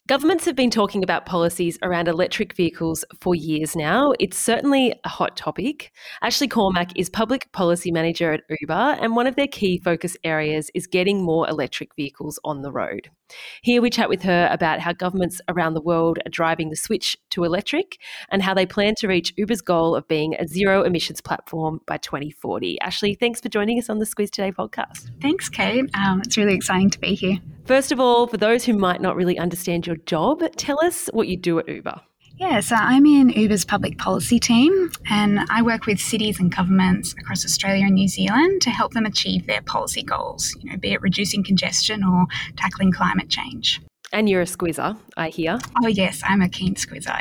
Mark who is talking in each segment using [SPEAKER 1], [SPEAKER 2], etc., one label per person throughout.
[SPEAKER 1] Governments have been talking about policies around electric vehicles for years now. It's certainly a hot topic. Ashley Cormack is Public Policy Manager at Uber, and one of their key focus areas is getting more electric vehicles on the road. Here we chat with her about how governments around the world are driving the switch to electric and how they plan to reach Uber's goal of being a zero emissions platform by 2040. Ashley, thanks for joining us on the Squiz Today podcast.
[SPEAKER 2] Thanks, Kate. It's really exciting to be here.
[SPEAKER 1] First of all, for those who might not really understand your job, tell us what you do at Uber.
[SPEAKER 2] Yeah, so I'm in Uber's public policy team, and I work with cities and governments across Australia and New Zealand to help them achieve their policy goals, be it reducing congestion or tackling climate change.
[SPEAKER 1] And you're a squizzer, I hear.
[SPEAKER 2] Oh, yes, I'm a keen squizzer.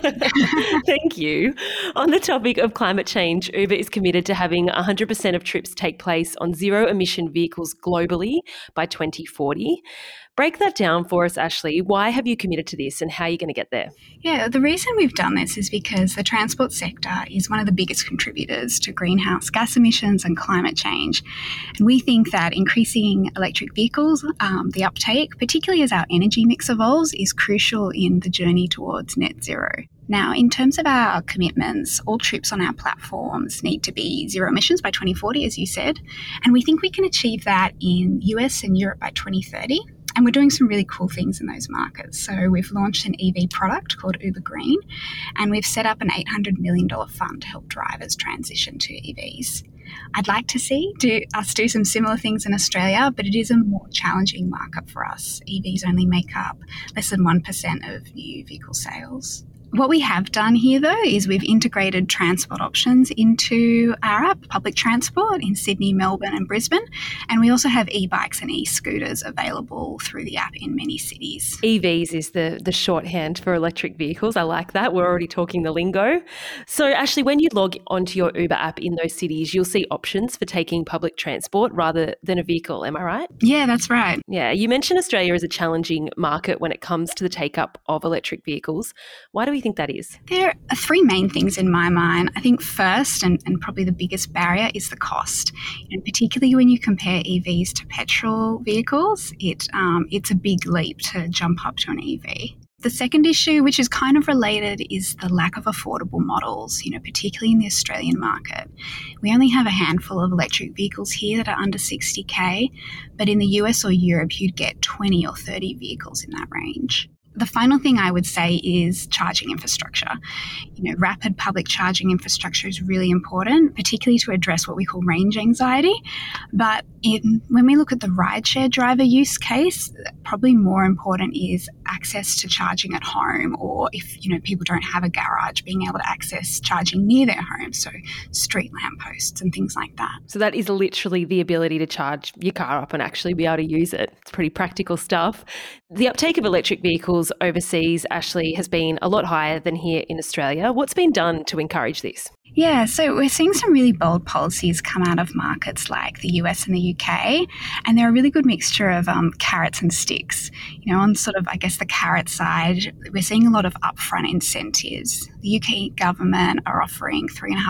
[SPEAKER 1] Thank you. On the topic of climate change, Uber is committed to having 100% of trips take place on zero-emission vehicles globally by 2040. Break that down for us, Ashley. Why have you committed to this and how are you going to get there?
[SPEAKER 2] Yeah, the reason we've done this is because the transport sector is one of the biggest contributors to greenhouse gas emissions and climate change. And we think that increasing electric vehicles, the uptake, particularly as our energy mix evolves, is crucial in the journey towards net zero. Now, in terms of our commitments, all trips on our platforms need to be zero emissions by 2040, as you said. And we think we can achieve that in US and Europe by 2030. And we're doing some really cool things in those markets. So we've launched an EV product called Uber Green, and we've set up an $800 million fund to help drivers transition to EVs. I'd like to see us do some similar things in Australia, but it is a more challenging market for us. EVs only make up less than 1% of new vehicle sales. What we have done here, though, is we've integrated transport options into our app, public transport in Sydney, Melbourne and Brisbane. And we also have e-bikes and e-scooters available through the app in many cities.
[SPEAKER 1] EVs is the shorthand for electric vehicles. I like that. We're already talking the lingo. So, Ashley, when you log onto your Uber app in those cities, you'll see options for taking public transport rather than a vehicle. Am I right?
[SPEAKER 2] Yeah, that's right.
[SPEAKER 1] Yeah. You mentioned Australia is a challenging market when it comes to the take-up of electric vehicles. Why do we think that is?
[SPEAKER 2] There are three main things in my mind. I think first, and probably the biggest barrier, is the cost. Particularly when you compare EVs to petrol vehicles, it's a big leap to jump up to an EV. The second issue, which is kind of related, is the lack of affordable models, particularly in the Australian market. We only have a handful of electric vehicles here that are under 60K, but in the US or Europe, you'd get 20 or 30 vehicles in that range. The final thing I would say is charging infrastructure. Rapid public charging infrastructure is really important, particularly to address what we call range anxiety. But when we look at the rideshare driver use case, probably more important is access to charging at home, or if people don't have a garage, being able to access charging near their home, so street lampposts and things like that.
[SPEAKER 1] So that is literally the ability to charge your car up and actually be able to use it. It's pretty practical stuff. The uptake of electric vehicles overseas, Ashley, has been a lot higher than here in Australia. What's been done to encourage this?
[SPEAKER 2] Yeah, so we're seeing some really bold policies come out of markets like the US and the UK, and they're a really good mixture of carrots and sticks. On sort of, the carrot side, we're seeing a lot of upfront incentives. The UK government are offering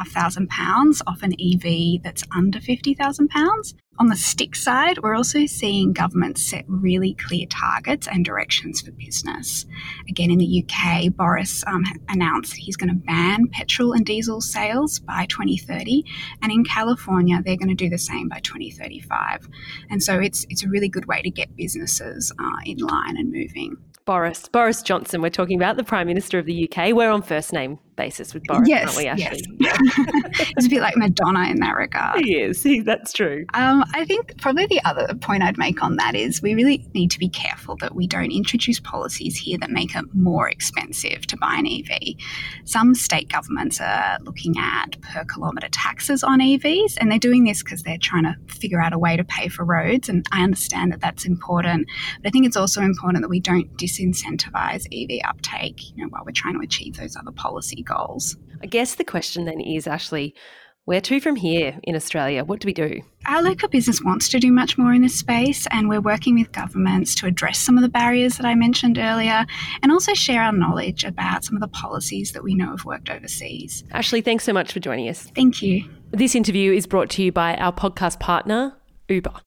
[SPEAKER 2] £3,500 off an EV that's under £50,000. On the stick side, we're also seeing governments set really clear targets and directions for business. Again, in the UK, Boris announced that he's going to ban petrol and diesel sales by 2030. And in California, they're going to do the same by 2035. And so it's a really good way to get businesses in line and moving.
[SPEAKER 1] Boris Johnson, we're talking about, the Prime Minister of the UK. We're on first name basis with Boris, aren't we, Ashley?
[SPEAKER 2] Yes. It's a bit like Madonna in that regard.
[SPEAKER 1] He is. That's true.
[SPEAKER 2] I think probably the other point I'd make on that is we really need to be careful that we don't introduce policies here that make it more expensive to buy an EV. Some state governments are looking at per kilometre taxes on EVs, and they're doing this because they're trying to figure out a way to pay for roads, and I understand that that's important. But I think it's also important that we don't disincentivise EV uptake, while we're trying to achieve those other policy goals.
[SPEAKER 1] I guess the question then is, Ashley, where to from here in Australia? What do we do?
[SPEAKER 2] Our local business wants to do much more in this space, and we're working with governments to address some of the barriers that I mentioned earlier and also share our knowledge about some of the policies that we know have worked overseas.
[SPEAKER 1] Ashley, thanks so much for joining us.
[SPEAKER 2] Thank you.
[SPEAKER 1] This interview is brought to you by our podcast partner, Uber.